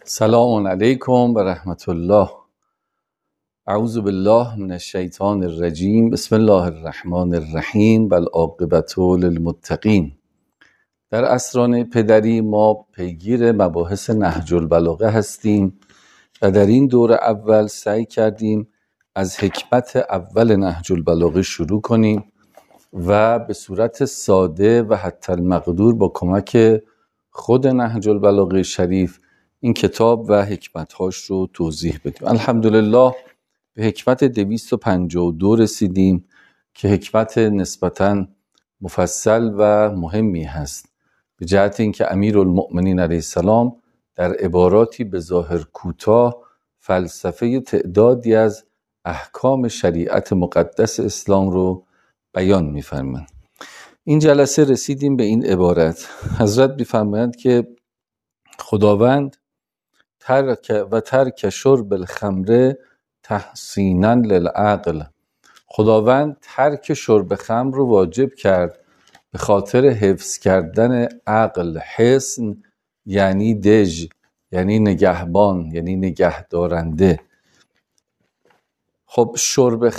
سلام علیکم و رحمت الله. اعوذ بالله من الشیطان الرجیم. بسم الله الرحمن الرحیم. والعاقبة للمتقین. در اسرار پدری ما پیگیر مباحث نهج البلاغه هستیم و در این دور اول سعی کردیم از حکمت اول نهج البلاغه شروع کنیم و به صورت ساده و حتی المقدور با کمک خود نهج البلاغه شریف این کتاب و حکمت‌هاش رو توضیح بدیم. الحمدلله به حکمت 252 رسیدیم که حکمت نسبتاً مفصل و مهمی هست، به جهت اینکه امیرالمؤمنین علیه السلام در عباراتی به ظاهر کوتاه فلسفه تعدادی از احکام شریعت مقدس اسلام رو بیان می‌فرمایند. این جلسه رسیدیم به این عبارت. حضرت می‌فرمایند که خداوند ترک شرب الخمر تحسینا للعقل. خداوند ترک شرب خمر رو واجب کرد به خاطر حفظ کردن عقل. حسن یعنی دژ، یعنی نگهبان، یعنی نگهدارنده. خب ترک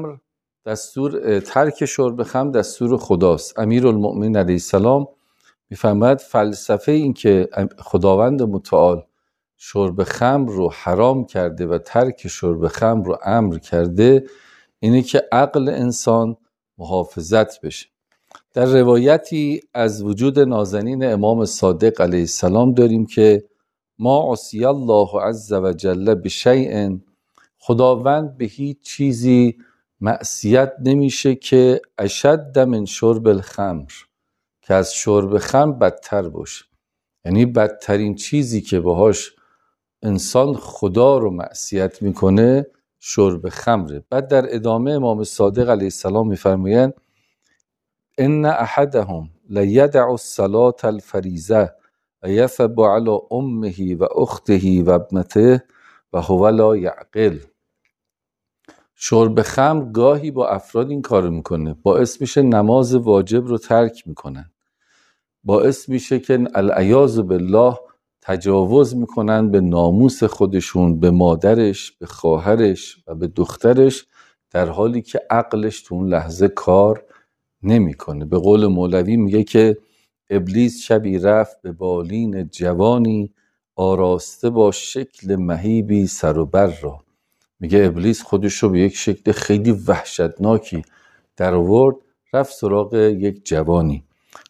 شرب خمر دستور خداست. امیرالمؤمنین علیه السلام میفرماید فلسفه این که خداوند متعال شرب خمر رو حرام کرده و ترک شرب خمر رو امر کرده اینه که عقل انسان محافظت بشه. در روایتی از وجود نازنین امام صادق علیه السلام داریم که ما عصی الله عز و جل بشیء، خداوند به هیچ چیزی معصیت نمیشه که اشد من شرب الخمر، که از شرب خمر بدتر باشه. یعنی بدترین چیزی که باهاش انسان خدا رو معصیت میکنه شرب خمره. بعد در ادامه امام صادق علیه السلام میفرمایند ان احدهم لیدع الصلاة الفریضه و یثب علی امه و اخته و ابنته و هو لا یعقل. شرب خمر گاهی با افراد این کار میکنه، باعث میشه نماز واجب رو ترک میکنن، باعث میشه که العیاذ بالله تجاوز میکنن به ناموس خودشون، به مادرش، به خواهرش و به دخترش، در حالی که عقلش تو اون لحظه کار نمیکنه. به قول مولوی میگه که ابلیس شبی رفت به بالین جوانی، آراسته با شکل مهیبی سر و بر را. میگه ابلیس خودش رو به یک شکل خیلی وحشتناکی در آورد، رفت سراغ یک جوانی.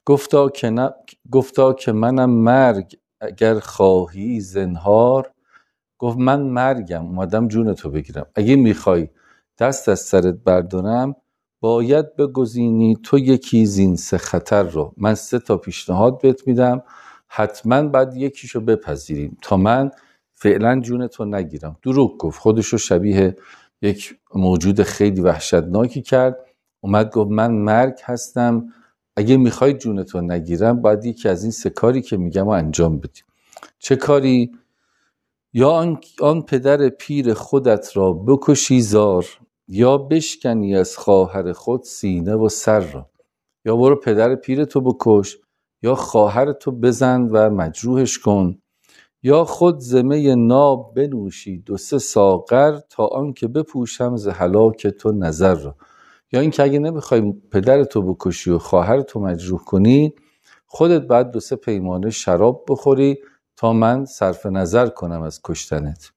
گفتا که منم مرگ اگر خواهی زنهار. گفت من مرگم، اومدم جونتو بگیرم، اگه میخوای دست از سرت بردارم باید بگزینی تو یکی زین سه خطر رو. من 3 پیشنهاد بهت میدم، حتما باید یکیشو بپذیریم تا من فعلا جونتو نگیرم. دروغ گفت، خودشو شبیه یک موجود خیلی وحشتناکی کرد، اومد گفت من مرگ هستم، اگه میخوای جونتو نگیرم باید یکی از این 3 کاری که میگم رو انجام بدی. چه کاری؟ یا آن پدر پیر خودت را بکشی زار، یا بشکنی از خواهر خود سینه و سر را. یا برو پدر پیرتو بکش، یا خواهرتو بزن و مجروحش کن، یا خود زمه ناب بنوشی 2-3 ساغر تا آن که بپوشم ز هلاک تو نظر را. یا این که اگه نمیخوای پدرتو بکشی و خواهرتو مجروح کنی، خودت باید 2-3 پیمانه شراب بخوری تا من صرف نظر کنم از کشتنت.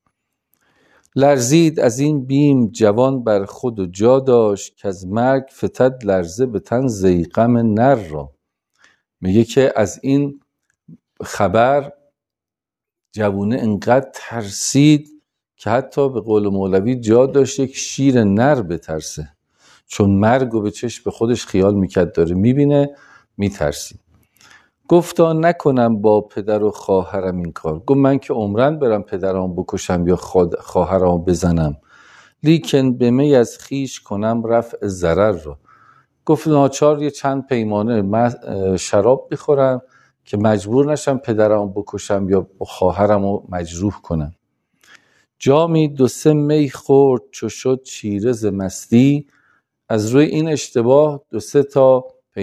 لرزید از این بیم جوان بر خود و جا داشت، که از مرگ فتد لرزه به تن ضیغم نر را. میگه که از این خبر جوونه انقدر ترسید که حتی به قول مولوی جا داشت یک شیر نر بترسه، چون مرگ رو به چشم خودش خیال میکرد داره میبینه، میترسید. گفتا نکنم با پدر و خواهرم این کار. گفت من که عمرن برم پدرم بکشم یا خواهرم بزنم، لیکن به می از خیش کنم رفع ضرر را. گفت ناچار یه چند پیمانه شراب بخورم که مجبور نشم پدرم بکشم یا خواهرم رو مجروح کنم. جامی 2-3 می خورد چو شد چیره ز مستی. از روی این اشتباه 2-3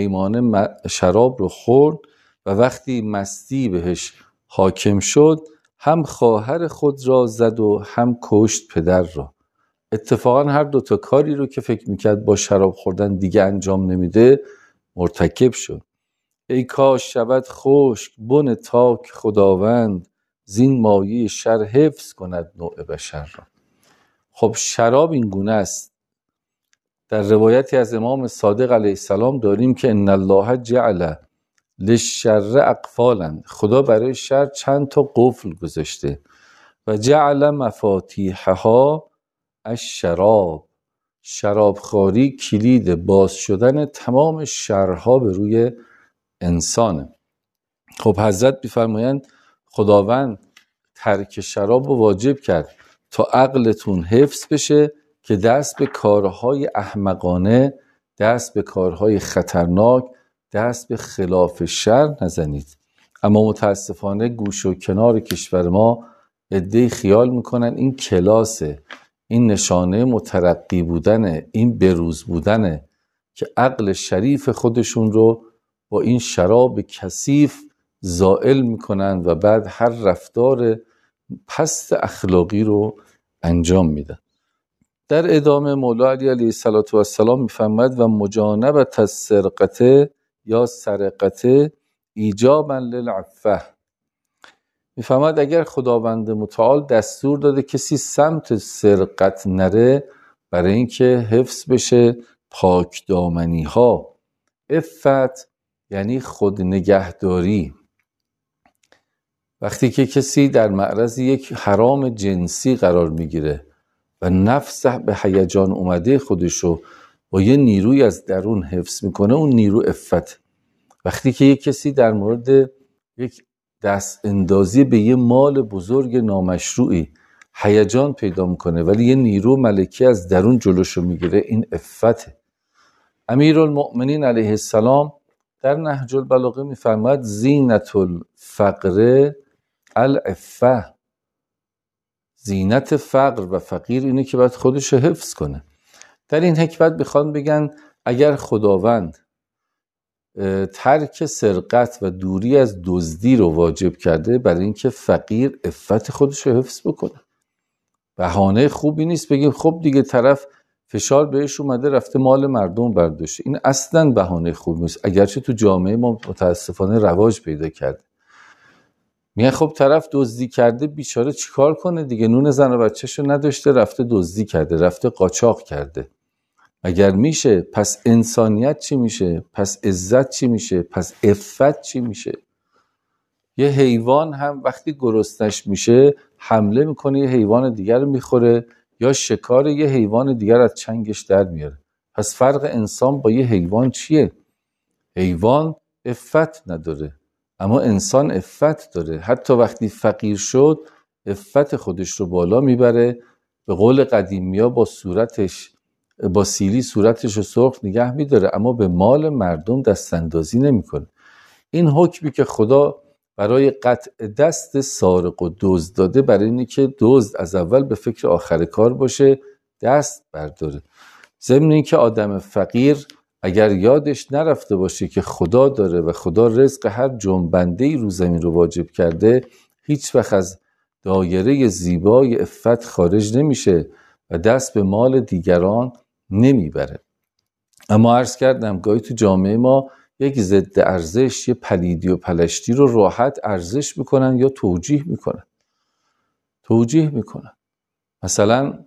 پیمانه شراب رو خورد و وقتی مستی بهش حاکم شد هم خواهر خود را زد و هم کشت پدر را. اتفاقا هر دوتا کاری رو که فکر میکرد با شراب خوردن دیگه انجام نمیده مرتکب شد. ای کاش شود خشک بن تاک خداوند، زین مایه شر حفظ کند نوع بشر را. خب شراب این گونه است. در روایتی از امام صادق علیه السلام داریم که ان الله جعل للشر اقفالا، خدا برای شر چند تا قفل گذاشته. و جعل مفاتیحها الشراب، شرابخواری کلید باز شدن تمام شرها به روی انسانه. خب حضرت می‌فرمایند خداوند ترک شراب رو واجب کرد تا عقلتون حفظ بشه که دست به کارهای احمقانه، دست به کارهای خطرناک، دست به خلاف شر نزنید. اما متاسفانه گوش و کنار کشور ما عده‌ای خیال میکنن این کلاسه، این نشانه مترقی بودنه، این بروز بودنه که عقل شریف خودشون رو با این شراب کثیف زائل میکنن و بعد هر رفتار پست اخلاقی رو انجام میدن. در ادامه مولا علی علیه السلام میفرماید و مجانبت السرقه یا سرقه ایجابا للعفه. میفرماید اگر خداوند متعال دستور داده کسی سمت سرقت نره برای اینکه حفظ بشه پاک دامنی ها، عفت یعنی خود نگهداری. وقتی که کسی در معرض یک حرام جنسی قرار میگیره و نفس به هیجان اومده خودشو با یه نیروی از درون حفظ میکنه، اون نیرو عفت. وقتی که یک کسی در مورد یک دست اندازی به یه مال بزرگ نامشروعی هیجان پیدا میکنه ولی یه نیرو ملکی از درون جلوشو میگیره، این عفته. امیرالمؤمنین علیه السلام در نهج البلاغه میفرماید زینت الفقر العفه، زینت فقر و فقیر اینه که باید خودش رو حفظ کنه. در این حکمت بخوان بگن اگر خداوند ترک سرقت و دوری از دزدی رو واجب کرده برای اینکه فقیر عفت خودش رو حفظ بکنه، بهانه خوبی نیست بگیم خب دیگه طرف فشار بهش اومده رفته مال مردم برداشته. این اصلا بهانه خوبی نیست، اگرچه تو جامعه ما متاسفانه رواج پیدا کرده. میگن خب طرف دزدی کرده بیچاره چیکار کنه دیگه، نون زن و بچه‌شو نداشته رفته دزدی کرده، رفته قاچاق کرده. اگر میشه پس انسانیت چی میشه؟ پس عزت چی میشه؟ پس عفت چی میشه؟ یه حیوان هم وقتی گرسنش میشه حمله میکنه یه حیوان دیگر رو میخوره یا شکار یه حیوان دیگر از چنگش در میاره. پس فرق انسان با یه حیوان چیه؟ حیوان عفت نداره اما انسان عفت داره. حتی وقتی فقیر شد عفت خودش رو بالا میبره. به قول قدیمیا با سیلی صورتش رو سرخ نگه میداره اما به مال مردم دست اندازی نمیکنه. این حکمی که خدا برای قطع دست سارق و دزد داده برای اینه که دزد از اول به فکر آخر کار باشه دست برداره. ضمن این که آدم فقیر اگر یادش نرفته باشه که خدا داره و خدا رزق هر جنبنده‌ای رو زمین رو واجب کرده، هیچ وقت از دایره زیبای عفت خارج نمیشه و دست به مال دیگران نمیبره. اما عرض کردم گاهی تو جامعه ما یک ضد ارزش، یه پلیدی و پلشتی رو راحت ارزش میکنن یا توجیه میکنن. مثلا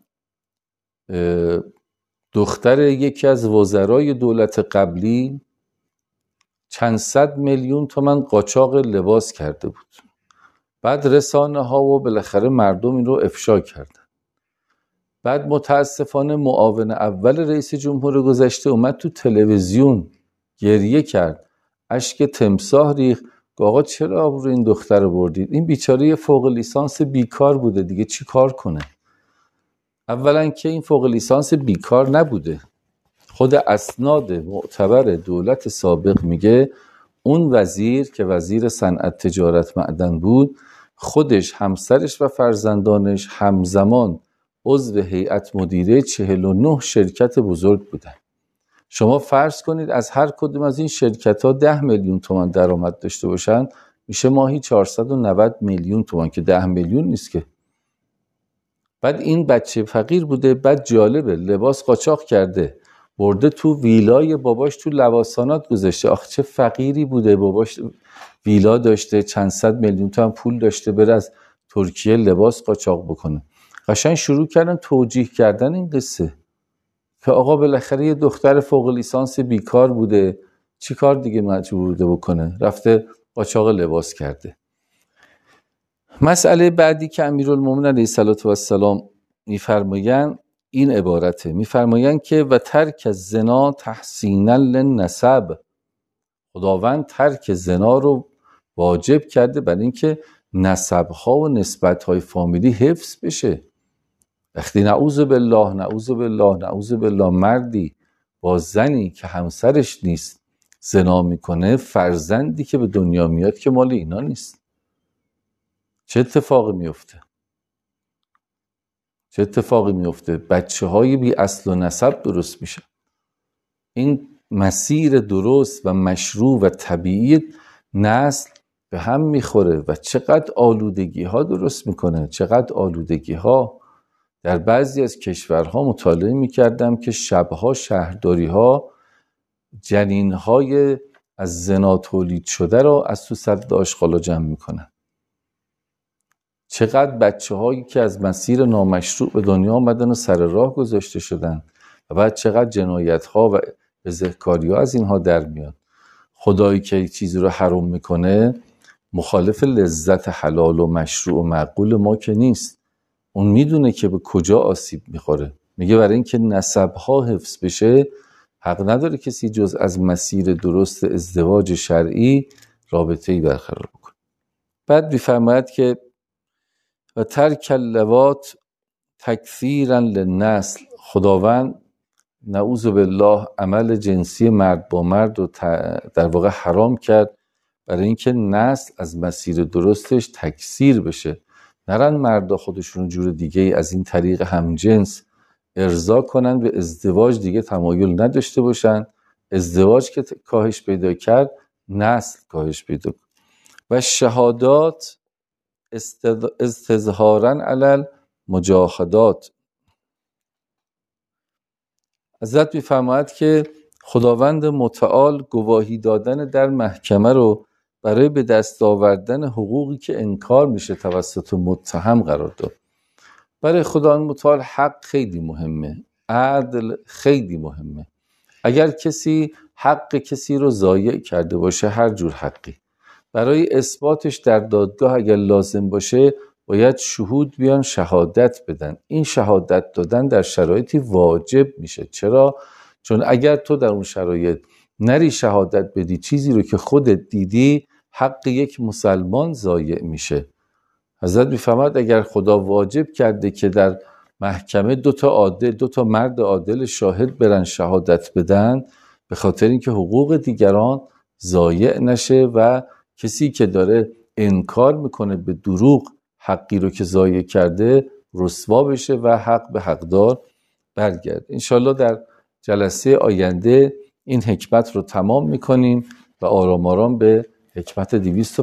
دختر یکی از وزرای دولت قبلی چند صد میلیون تومان قاچاق لباس کرده بود. بعد رسانه ها و بالاخره مردم این رو افشا کردن. بعد متاسفانه معاون اول رئیس جمهور گذشته اومد تو تلویزیون گریه کرد، اشک تمساح ریخت، آقا چرا آبرو این دختر رو بردید؟ این بیچاره یه فوق لیسانس بیکار بوده دیگه چی کار کنه؟ اولا که این فوق لیسانس بیکار نبوده، خود اسناد معتبر دولت سابق میگه اون وزیر که وزیر صنعت تجارت معدن بود خودش، همسرش و فرزندانش همزمان عضو هیئت مدیره 49 شرکت بزرگ بودن. شما فرض کنید از هر کدوم از این شرکت‌ها 10 میلیون تومان درآمد داشته باشن، میشه ماهی 490 میلیون تومان که 10 میلیون نیست که. بعد این بچه فقیر بوده، بعد جالبه لباس قاچاق کرده برده تو ویلای باباش تو لواسانات گذاشته. آخه چه فقیری بوده، باباش ویلا داشته، چند صد میلیون تومان پول داشته، بره از ترکیه لباس قاچاق بکنه. قشنگ شروع کردن توجیه کردن این قصه که آقا بالاخره یه دختر فوق لیسانس بیکار بوده، چی کار دیگه مجبور بوده بکنه، رفته قاچاق لباس کرده. مسئله بعدی که امیرالمومنین علیه السلام میفرمایند این عبارته، میفرمایند که و ترک زنا تحسینا للنسب، خداوند ترک زنا رو واجب کرده برای اینکه نسب‌ها و نسبت‌های فامیلی حفظ بشه. وقتی نعوذ بالله مردی با زنی که همسرش نیست زنا میکنه، فرزندی که به دنیا میاد که مال اینا نیست. چه اتفاقی میفته؟ بچه های بی اصل و نسب درست میشه. این مسیر درست و مشروع و طبیعی نسل به هم میخوره و چقدر آلودگی ها درست میکنه، چقدر آلودگی ها. در بعضی از کشورها مطالعه میکردم که شبها شهرداری ها جنین های از زنا تولید شده رو از تو سد آشغالا جمع میکنن. چقدر بچه هایی که از مسیر نامشروع به دنیا آمدن و سر راه گذاشته شدن و بعد چقدر جنایت ها و بزهکاری ها از اینها در میاد. خدایی که چیزی رو حرام میکنه مخالف لذت حلال و مشروع و معقول ما که نیست. اون میدونه که به کجا آسیب میخوره. میگه برای اینکه نسب ها حفظ بشه حق نداره کسی جز از مسیر درست ازدواج شرعی رابطه‌ای برقرار بکنه. بعد میفرماید که و ترک اللوات تکثیرا للنسل، خداوند نعوذ بالله عمل جنسی مرد با مرد رو در واقع حرام کرد برای اینکه نسل از مسیر درستش تکثیر بشه. نرن مردا خودشون جور دیگه از این طریق همجنس ارضا کنن، به ازدواج دیگه تمایل نداشته باشن. ازدواج که کاهش پیدا کرد، نسل کاهش پیدا کرد. و شهادات استظهارا علی المجاهدات، حضرت میفرماید که خداوند متعال گواهی دادن در محکمه رو برای به دست آوردن حقوقی که انکار میشه توسط متهم قرار داد. برای خداوند متعال حق خیلی مهمه، عدل خیلی مهمه. اگر کسی حق کسی رو ضایع کرده باشه، هر جور حقی، برای اثباتش در دادگاه اگر لازم باشه باید شهود بیان شهادت بدن. این شهادت دادن در شرایطی واجب میشه. چرا؟ چون اگر تو در اون شرایط نری شهادت بدی چیزی رو که خودت دیدی، حق یک مسلمان ضایع میشه. حضرت میفرماید اگر خدا واجب کرده که در محکمه دو تا مرد عادل شاهد برن شهادت بدن، به خاطر اینکه حقوق دیگران ضایع نشه و کسی که داره انکار میکنه به دروغ حقی رو که ضایع کرده رسوا بشه و حق به حقدار برگرد. انشالله در جلسه آینده این حکمت رو تمام میکنیم و آرام آرام به حکمت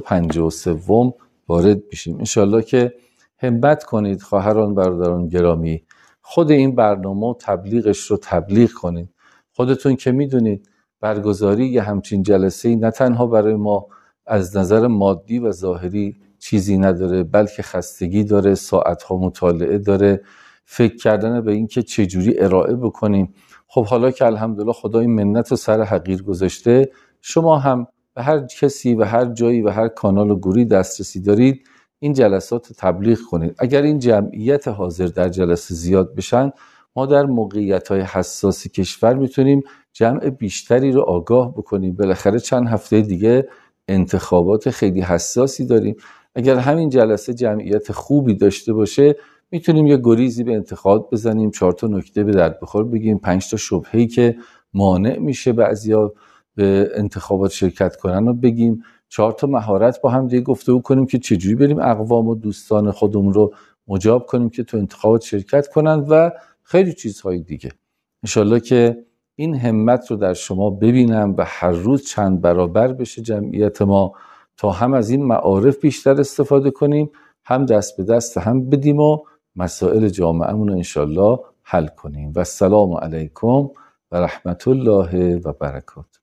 253 وارد میشیم. انشالله که همت کنید خواهران برادران گرامی، خود این برنامه و تبلیغش رو تبلیغ کنید. خودتون که میدونید برگزاری یه همچین جلسه‌ای نه تنها برای ما از نظر مادی و ظاهری چیزی نداره، بلکه خستگی داره، ساعتها مطالعه داره، فکر کردن به این که چجوری ارائه بکنیم. خب حالا که الحمدلله خدا این منت رو سر حقیر گذاشته، شما هم به هر کسی و هر جایی و هر کانال و گروهی دسترسی دارید این جلسات تبلیغ کنید. اگر این جمعیت حاضر در جلسه زیاد بشن، ما در موقعیت‌های حساس کشور میتونیم جمع بیشتری رو آگاه بکنیم. بالاخره چند هفته دیگه انتخابات خیلی حساسی داریم. اگر همین جلسه جمعیت خوبی داشته باشه، میتونیم یه گریزی به انتخابات بزنیم، 4 تا نکته به درد بخور بگیم، 5 تا شبهه‌ای که مانع میشه بعضیا به انتخابات شرکت کنن رو بگیم، 4 تا مهارت با هم دیگه گفتگو کنیم که چجوری بریم اقوام و دوستان خودمون رو مجاب کنیم که تو انتخابات شرکت کنن و خیلی چیزهای دیگه. انشالله که این همت رو در شما ببینم و هر روز چند برابر بشه جمعیت ما، تا هم از این معارف بیشتر استفاده کنیم، هم دست به دست هم بدیم و مسائل جامعهمون رو انشالله حل کنیم. و السلام علیکم و رحمت الله و برکاته.